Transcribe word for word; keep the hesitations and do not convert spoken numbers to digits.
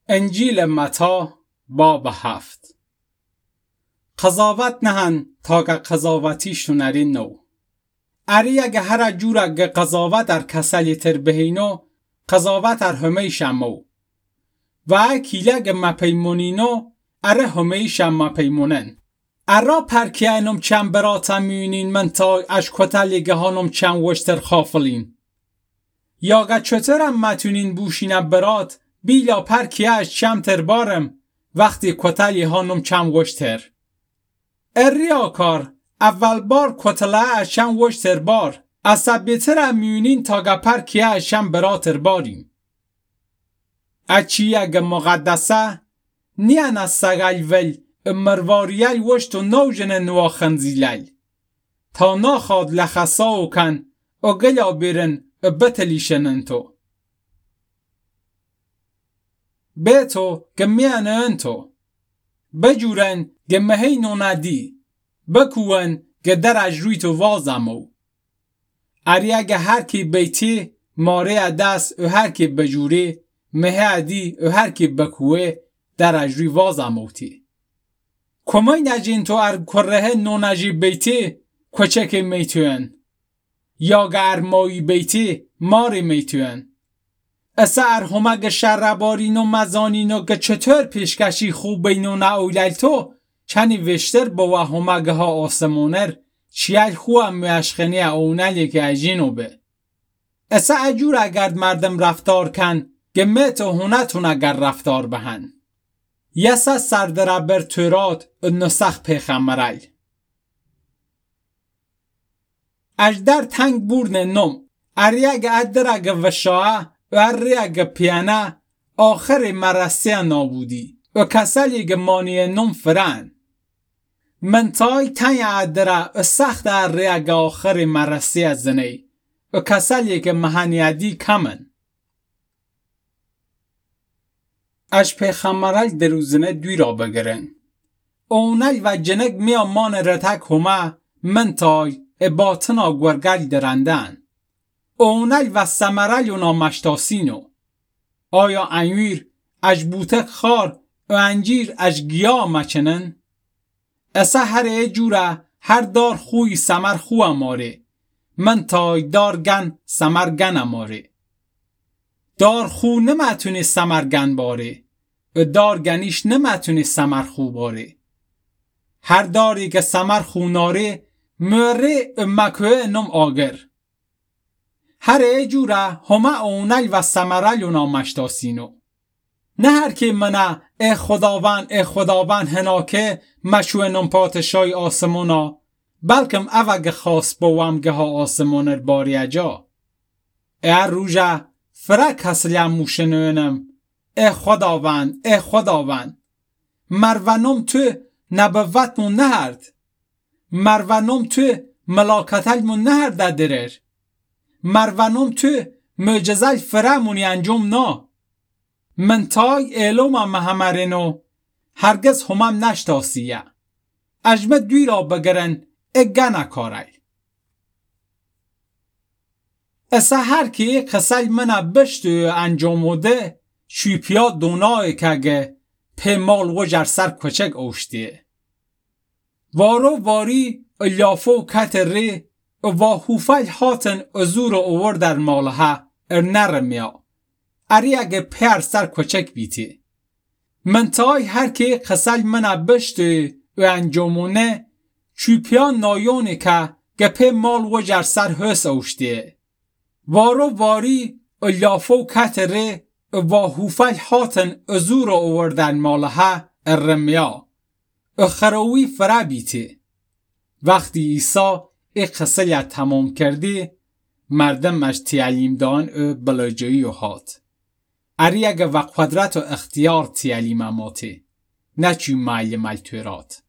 انجیل متی باب هفت. قضاوت نهن تا که قضاوتی شنری نو. اری اگه هر جور اگه قضاوت در کسلی تر بهینو قضاوت در همه شمو. و اکیل اگه مپیمونینو اره همه شم مپیمونن. ارا پرکی اینم چند براتا میونین من تا اش کتلیگه هانم چند وشتر خافلین. یا اگه چطورم متونین بوشین برات بیلا پرکی اش چند تر بارم وقتی کتلی هانم چند وشتر. اریاکار اول بار کتله اش چند وشتر بار عصبیتر میونین تا گه پرکی اش چند براتر باریم. اچی اگه مقدسه نیان از سگل ول مرواريال وشتو نوجن نواخن زیلال تا ناخاد لخصاو کن او گلا بیرن بتلیشنن تو بیتو گمیان انتو بجورن گمهی نوندی بکوون گدر اجرویتو وازمو اری اگه هر کی بیتی ماره دست او هر کی بجوری مهه دی او هر کی بکوه در اجروی وازموتی کمی نجین تو ار کره نو نجی بیتی کچک میتوین یا گر مایی بیتی ماری میتوین اسا ار همه شربارین و مزانین و که چطور پیشکشی خوب بینو نه اولیل تو چنی وشتر با همه ها آسمونر چیل خواه میشخنی اونلی که اجینو به اسا اجور اگر مردم رفتار کن گمیتو هونتون اگر رفتار بهن یسا سردره بر تورات نسخ پیخمرل اجدر تنگ بورن نم اری اگه ادر اگه وشاه و اری اگه پیانه آخر مرسی نابودی و کسلی اگه مانی نم فرن من تای تنگ ادره سخت اری اگه آخر مرسی زنی و کسلی اگه مهنیدی کمن اش پیخمرل دروزنه دوی را بگرن اونل و جنگ میامان رتک همه من تای باطنا گورگل درندن اونل و سمرل اونا مشتاسینو آیا انویر اش بوتک خار و انجیر اش گیا مچنن اسا هر جوره هر دار خوی سمر خو اماره من تای دار گن سمر گن اماره دار خو نمتونی سمرگن باره و دار گنیش نمتونی سمر خو باره هر داری که سمر خو ناره مره مکوه نم آگر هر ایجوره همه اونل و سمرل اونا مشتاسینو نه هر که منه ای خداوند ای خداوند هناکه مشوه نم پاتشای آسمونا بلکم اوگ خاص بوامگه ها آسمونر باری اجا ای روژه فرک هسلیم موشنونم ای خداوند ای خداوند مرونم تو نبوتمون نهرد مرونم تو ملاکتلمون نهرد درر مرونم تو معجزل فرمونی انجام نا من تای ایلوم مهمرینو هرگز همم نشتاسیه اجمه دوی را بگرن ای گنه کاری اسا هر کی قسل منه بشتو انجاموده شیپیا دونای کگه پیمال و جرسر کچک اوشتیه وارو واری الیافو کت ری و هوفل هاتن ازور اوور در مالها ار نرمیا اری اگه پر سر کچک بیتی من تای هر کی قسل منه بشتو و انجامونه شیپیا نایونی که گه پیمال و جرسر هس اوشتیه وارو واری الیافو کت ری و هوفل هاتن ازور اووردن مالها الرمیا اخروی فرا بیتی وقتی عیسی ای قصه تمام کردی مردم اش تعلیم دان او بلاجایی و هات اری اگه و قدرت و اختیار تعلیم اماتی نه چی معلم التورات